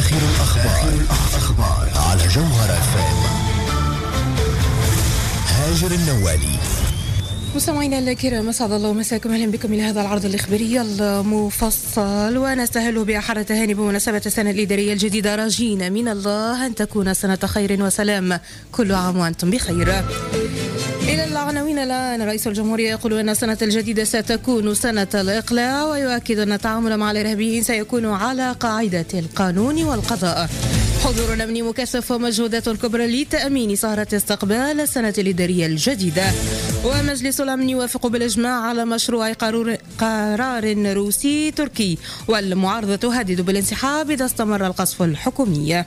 آخر الأخبار على جوهر FM. هاجر النوالي. مستمعينا الكرام، اسعد الله مساكم، اهلا بكم الى هذا العرض الاخباري المفصل، ونستهل باحر التهاني بمناسبه السنه الاداريه الجديده، راجين من الله ان تكون سنه خير وسلام، كل عام وانتم بخير. إلى العناوين الآن. رئيس الجمهورية يقول أن السنة الجديدة ستكون سنة الإقلاع، ويؤكد أن التعامل مع الإرهابيين سيكون على قاعدة القانون والقضاء. حضور أمني مكثف ومجهودات كبرى لتأمين سهرة استقبال السنة الإدارية الجديدة. ومجلس الأمن يوافق بالإجماع على مشروع قرار روسي تركي، والمعارضة تهدد بالانسحاب إذا استمر القصف الحكومي.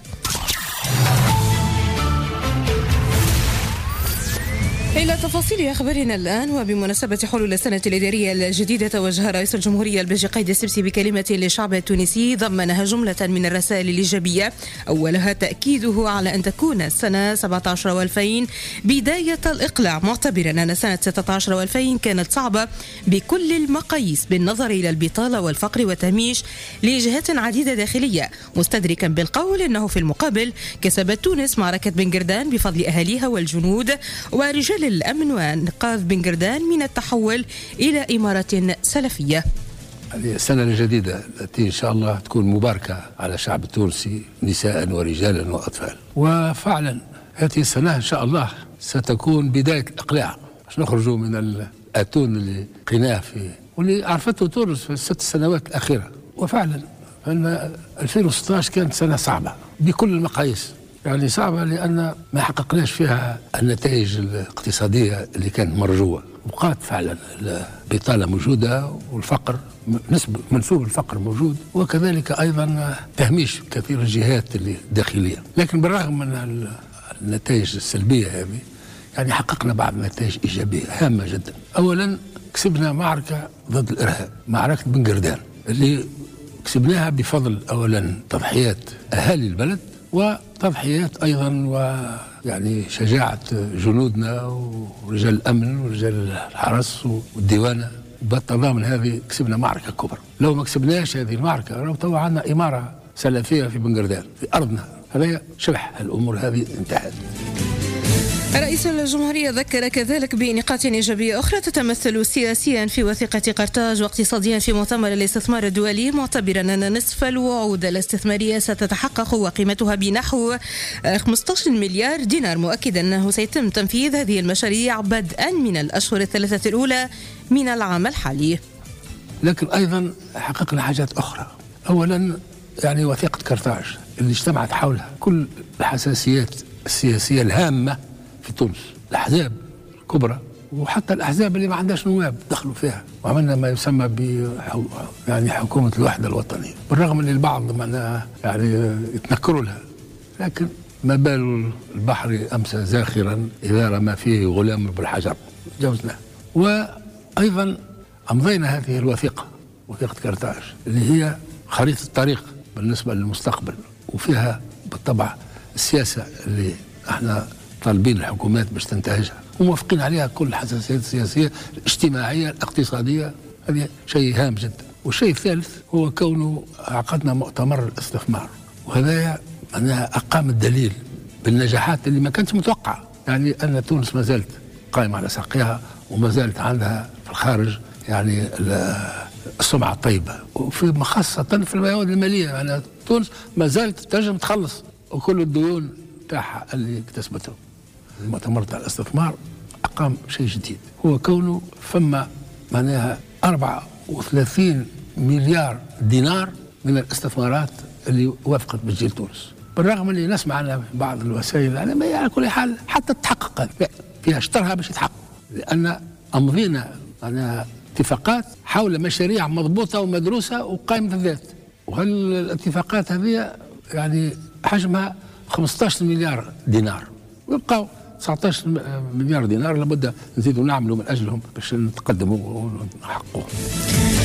إلى تفاصيل أخبارنا الآن. وبمناسبة حلول السنة الإدارية الجديدة، توجه رئيس الجمهورية الباجي قايد السبسي بكلمة للشعب التونسي ضمنها جملة من الرسائل الإيجابية، أولها تأكيده على أن تكون السنة 17 و2000 بداية الإقلاع، معتبرا أن سنة 16 و2000 كانت صعبة بكل المقاييس بالنظر إلى البطالة والفقر والتهميش لجهات عديدة داخلية، مستدركا بالقول أنه في المقابل كسبت تونس معركة بنغردان بفضل أهاليها والجنود ورجال الأمن وإنقاذ بنغردان من التحول إلى إمارة سلفية. هذه السنة الجديدة التي إن شاء الله تكون مباركة على الشعب التونسي نساء ورجالا وأطفال، وفعلا هذه السنة إن شاء الله ستكون بداية الإقلاع باش نخرجوا من الأتون اللي قناه فيه واللي عرفته تونس في الست سنوات الأخيرة. وفعلا أن 2016 كانت سنة صعبة بكل المقاييس، يعني صعبة لأن ما حققناش فيها النتائج الاقتصادية اللي كانت مرجوة، بقات فعلا البطالة موجودة والفقر منسوب الفقر موجود، وكذلك أيضا تهميش كثير الجهات اللي داخلية. لكن بالرغم من النتائج السلبية هذه يعني حققنا بعض النتائج إيجابية هامة جدا. أولا كسبنا معركة ضد الإرهاب، معركة بنغردان اللي كسبناها بفضل أولا تضحيات أهالي البلد وتضحيات أيضا ويعني شجاعة جنودنا ورجال الأمن ورجال الحرس والديوانة. بالتضامن هذه كسبنا معركة كبرى. لو ما كسبناش هذه المعركة لو تو عندنا إمارة سلفية في بنغردان في أرضنا، هذا شبح الأمور هذه انتهت. رئيس الجمهورية ذكر كذلك بنقاط إيجابية أخرى تتمثل سياسيا في وثيقة قرطاج واقتصاديا في مؤتمر الاستثمار الدولي، معتبرا أن نصف الوعود الاستثمارية ستتحقق وقيمتها بنحو 15 مليار دينار، مؤكدا أنه سيتم تنفيذ هذه المشاريع بدءا من الأشهر الثلاثة الأولى من العام الحالي. لكن أيضا حققنا حاجات أخرى. أولا يعني وثيقة قرطاج اللي اجتمعت حولها كل الحساسيات السياسية الهامة في تونس، الأحزاب الكبرى وحتى الأحزاب اللي ما عندهاش نواب دخلوا فيها، وعملنا ما يسمى يعني حكومة الوحدة الوطنية، بالرغم أن البعض معناها يعني يتنكروا لها، لكن ما بال البحر أمسى زاخرا إذا رمى فيه غلام بالحجر، جوزناه. وأيضا أمضينا هذه الوثيقة، وثيقة قرطاج اللي هي خريطة الطريق بالنسبة للمستقبل، وفيها بالطبع السياسة اللي احنا طالبين الحكومات باش تنتهجها وموافقين عليها كل الحساسيات السياسية الاجتماعية الاقتصادية. هذه شيء هام جدا. والشيء الثالث هو كونه عقدنا مؤتمر الاستثمار، وهذا معناها أقام الدليل بالنجاحات اللي ما كانتش متوقعة، يعني أن تونس ما زالت قائمة على ساقها وما زالت عندها في الخارج يعني السمعة الطيبة، وفي خاصة في المواد المالية يعني تونس ما زالت تنجم تخلص وكل الديون تاعها اللي اكتسبته. المؤتمر تاع الاستثمار أقام شيء جديد، هو كونه فما معناها 34 مليار دينار من الاستثمارات اللي وافقت بتجي تونس، بالرغم اللي نسمع عنها في بعض الوسائل يعني ما على كل حال حتى تتحقق فيها اشترها باش يتحقق، لأن أمضينا معناها اتفاقات حول مشاريع مضبوطة ومدروسة وقائمة الذات، وهالاتفاقات هذه يعني حجمها 15 مليار دينار، ويبقى 19 مليار دينار لابد نزيدوا نعملوا من أجلهم باش نتقدموا ونحققوا.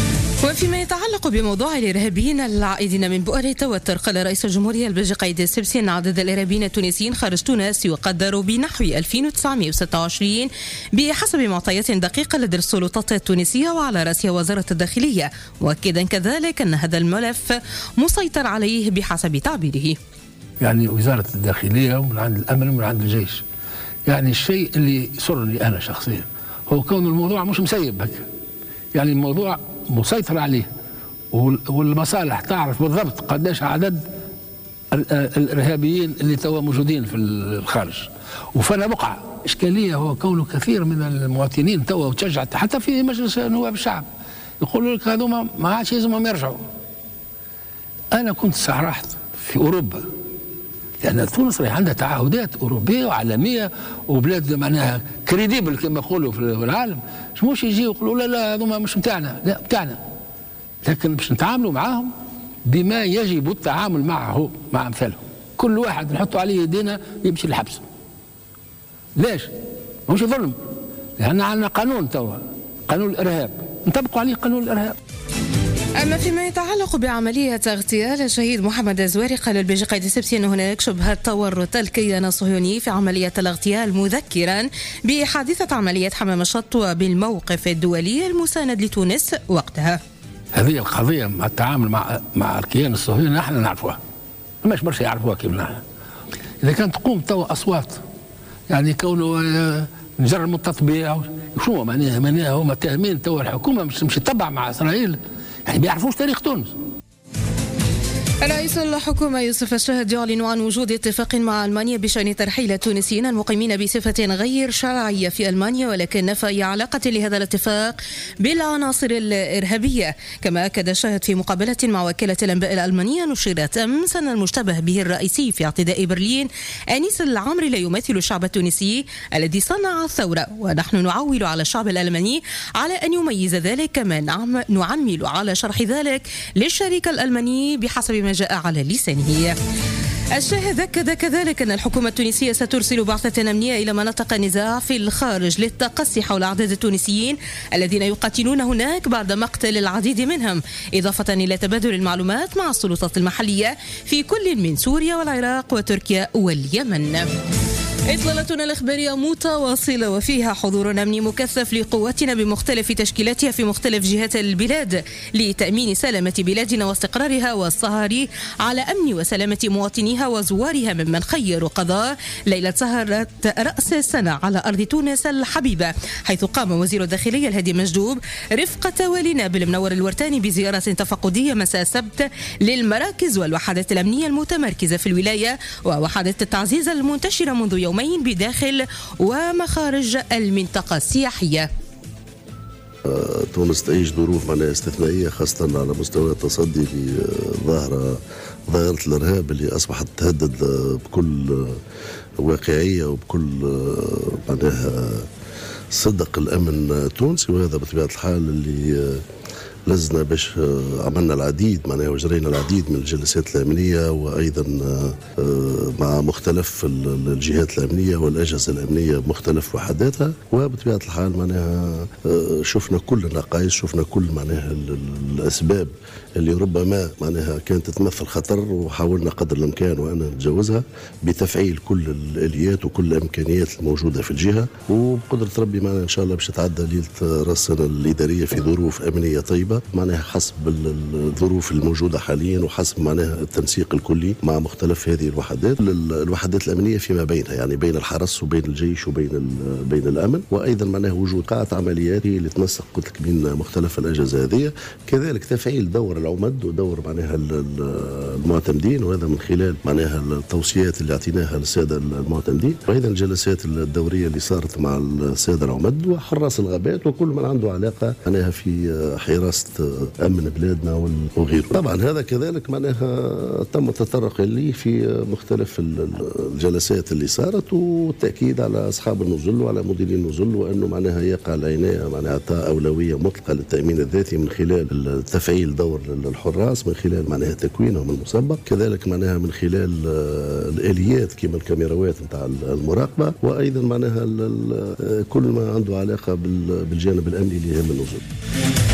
وفيما يتعلق بموضوع الإرهابيين العائدين من بؤر توتر، قال رئيس الجمهورية البلجي قايد السبسي أن عدد الإرهابيين التونسيين خارج تونس يقدر بنحو 2926 بحسب معطيات دقيقة لدى السلطات التونسية وعلى رأسها وزارة الداخلية، مؤكدا كذلك أن هذا الملف مسيطر عليه بحسب تعبيره. يعني وزارة الداخلية ومن عند الأمن ومن عند الجيش. يعني الشيء اللي يسرني أنا شخصيا هو كون الموضوع مش مسيب هكا، يعني الموضوع مسيطر عليه، والمصالح تعرف بالضبط قداش عدد الإرهابيين اللي توا موجودين في الخارج. وفنا بقعة إشكالية هو كونه كثير من المواطنين توا وتشجع حتى في مجلس نواب الشعب يقولوا لك هذوما ما عادش لازمهم يرجعوا. أنا كنت سرحت في أوروبا، لأن تونس راهي عندها تعهدات أوروبية وعالمية وبلاد معناها كريديبل كما يقولوا في العالم، مش يجيوا يقولوا لا لا هذوما مش متاعنا، لا متاعنا، لكن باش نتعاملوا معاهم بما يجب التعامل معه مع أمثالهم. كل واحد نحطوا عليه يدينا يمشي للحبس. ليش؟ مش ظلم، لأن عندنا قانون توا، قانون الإرهاب، نطبقوا عليه قانون الإرهاب. أما فيما يتعلق بعملية اغتيال الشهيد محمد الزواري، قال البلجي قايد السبسي أن هناك شبهة تورط الكيان الصهيوني في عملية الاغتيال، مذكرا بحادثة عملية حمام الشط وبالموقف الدولي المساند لتونس وقتها. هذه القضية مع التعامل مع الكيان الصهيوني نحن نعرفوها، ماش برشا يعرفوها كيف نحن. إذا كانت تقوم توا أصوات يعني كونه نجرموا التطبيع، شو معناها هما تاهمين توا الحكومة مش تتبع مع إسرائيل، يعني بيعرفوش تاريخ تونس. رئيس الحكومة يوسف الشاهد يعلن عن وجود اتفاق مع ألمانيا بشأن ترحيل التونسيين المقيمين بصفة غير شرعية في ألمانيا، ولكن نفى أي علاقة لهذا الاتفاق بالعناصر الإرهابية. كما أكد الشاهد في مقابلة مع وكالة الأنباء الألمانية نشرت أمس أن المشتبه به الرئيسي في اعتداء برلين أنيس العمري لا يمثل الشعب التونسي الذي صنع الثورة، ونحن نعول على الشعب الألماني على أن يميز ذلك، كما نعمل على شرح ذلك للشريك الألماني بحسب ما جاء على لسانه. الشاهد أكد كذلك أن الحكومة التونسية سترسل بعثة أمنية إلى مناطق النزاع في الخارج للتقصي حول أعداد التونسيين الذين يقاتلون هناك بعد مقتل العديد منهم، إضافة إلى تبادل المعلومات مع السلطات المحلية في كل من سوريا والعراق وتركيا واليمن. إطلالتنا الإخبارية متواصلة وفيها حضور أمني مكثف لقواتنا بمختلف تشكيلاتها في مختلف جهات البلاد لتأمين سلامة بلادنا واستقرارها والسهر على أمن وسلامة مواطنيها وزوارها ممن خيروا قضاء ليلة سهرة رأس السنة على أرض تونس الحبيبة، حيث قام وزير الداخلية الهادي مجدوب رفقة والي نابل منور الورتاني بزيارة تفقدية مساء السبت للمراكز والوحدات الأمنية المتمركزة في الولاية ووحدة التعزيز المنتشرة منذ يومين بداخل ومخارج المنطقة السياحية. تونس تعيش ظروف معناها استثنائية، خاصة على مستوى التصدي لظاهرة الإرهاب اللي أصبحت تهدد بكل واقعية وبكل معناها صدق الأمن التونسي، وهذا بطبيعة الحال اللي لزنا باش عملنا العديد معناها وجرينا العديد من الجلسات الأمنية، وأيضا مع مختلف الجهات الأمنية والأجهزة الأمنية بمختلف وحداتها، وبطبيعة الحال معناها شفنا كل النقائص، شفنا كل معناها الأسباب اللي ربما معناها كانت تتمثل خطر، وحاولنا قدر الإمكان وأن نتجاوزها بتفعيل كل الآليات وكل الإمكانيات الموجودة في الجهة، وبقدرة ربي معناها إن شاء الله باش تتعدى ليلة رأس السنة الإدارية في ظروف أمنية طيبة معناها حسب الظروف الموجودة حاليا وحسب معناها التنسيق الكلي مع مختلف هذه الوحدات الأمنية فيما بينها، يعني بين الحرس وبين الجيش وبين الأمن، وأيضا معناها وجود قاعة عمليات اللي تنسق قلت لك بين مختلف الأجهزة هذه، كذلك تفعيل دور العمد ودور معناها المعتمدين، وهذا من خلال معناها التوصيات اللي اعطيناها للسادة المعتمدين، وأيضا الجلسات الدورية اللي صارت مع السادة العمد وحراس الغابات وكل من عنده علاقة معناها في حراسة أمن بلادنا وغيره. طبعا هذا كذلك معناها تم التطرق ليه في مختلف الجلسات اللي صارت، والتأكيد على أصحاب النزل وعلى مديرين النزل، وأنه معناها يقع العناية معناها أولوية مطلقة للتأمين الذاتي من خلال تفعيل دور الحراس، من خلال معناها تكوينهم المسبق، كذلك معناها من خلال الآليات كما الكاميراوات نتاع المراقبة، وأيضا معناها كل ما عنده علاقة بالجانب الأمني اللي يهم النزل.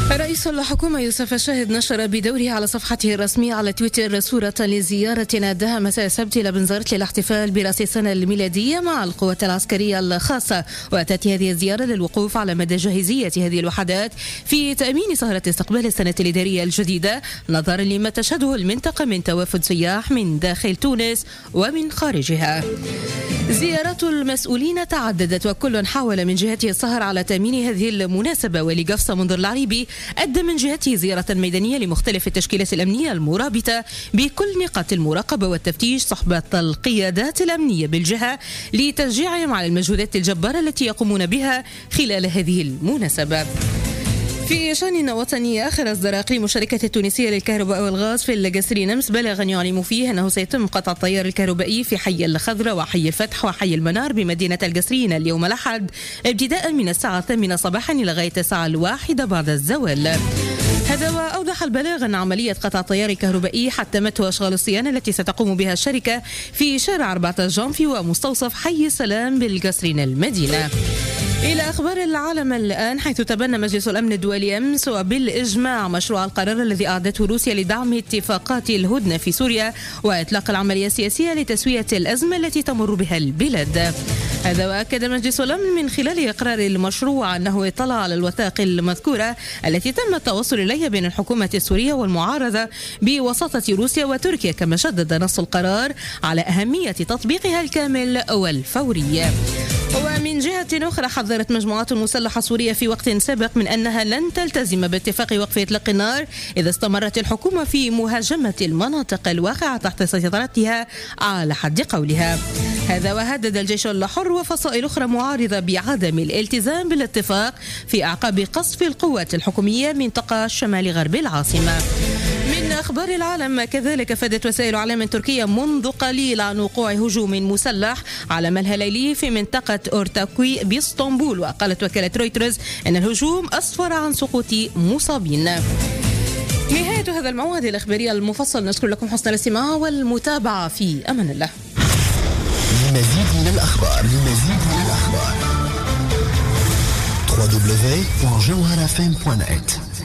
رئيس الحكومة يوسف الشاهد نشر بدوره على صفحته الرسمية على تويتر صورة لزيارة أداها مساء السبت إلى بنزرت للاحتفال برأس السنة الميلادية مع القوات العسكرية الخاصة. وتأتي هذه الزيارة للوقوف على مدى جاهزية هذه الوحدات في تأمين سهرة استقبال السنة الإدارية الجديدة، نظرا لما تشهده المنطقة من توافد سياح من داخل تونس ومن خارجها. زيارات المسؤولين تعددت، وكل حاول من جهته السهر على تأمين هذه المناسبة. ولقفصة منذر العريبي أدى من جهته زيارة ميدانية لمختلف التشكيلات الأمنية المرابطة بكل نقاط المراقبة والتفتيش صحبة القيادات الأمنية بالجهة لتشجيعهم على المجهودات الجبارة التي يقومون بها خلال هذه المناسبة. في شأن وطني آخر، أصدر إقليم الشركة التونسية للكهرباء والغاز في القصري نمس بلاغا يعلم فيه أنه سيتم قطع التيار الكهربائي في حي الخضراء وحي الفتح وحي المنار بمدينة القصرين اليوم الأحد، ابتداء من الساعة 8 صباحا لغاية الساعة 1 بعد الزوال. هذا وأوضح البلاغ أن عملية قطع التيار الكهربائي حتمته أشغال الصيانة التي ستقوم بها الشركة في شارع 14 جانفي ومستوصف حي السلام بالقصرين المدينة. إلى أخبار العالم الآن، حيث تبنى مجلس الأمن الدولي أمس وبالإجماع مشروع القرار الذي أعدته روسيا لدعم اتفاقات الهدنة في سوريا وإطلاق العملية السياسية لتسوية الأزمة التي تمر بها البلاد. هذا وأكد مجلس الأمن من خلال إقرار المشروع أنه اطلع على الوثائق المذكورة التي تم التوصل إليها بين الحكومة السورية والمعارضة بوساطة روسيا وتركيا، كما شدد نص القرار على أهمية تطبيقها الكامل والفوري. ومن جهة أخرى، حذرت مجموعات مسلحة سورية في وقت سابق من أنها لن تلتزم باتفاق وقف إطلاق النار إذا استمرت الحكومة في مهاجمة المناطق الواقعة تحت سيطرتها على حد قولها. هذا وهدد الجيش الحر وفصائل أخرى معارضة بعدم الالتزام بالاتفاق في أعقاب قصف القوات الحكومية منطقة شمال غرب العاصمة. من أخبار العالم كذلك، فادت وسائل إعلام تركية منذ قليل عن وقوع هجوم مسلح على ملهى ليلي في منطقة أورتاكوي بإسطنبول، وقالت وكالة رويترز أن الهجوم أسفر عن سقوط مصابين. نهاية هذا الموعد الإخباري المفصل، نشكر لكم حسن الاستماع والمتابعة، في أمان الله. لمزيد من الأخبار www.jawharafm.net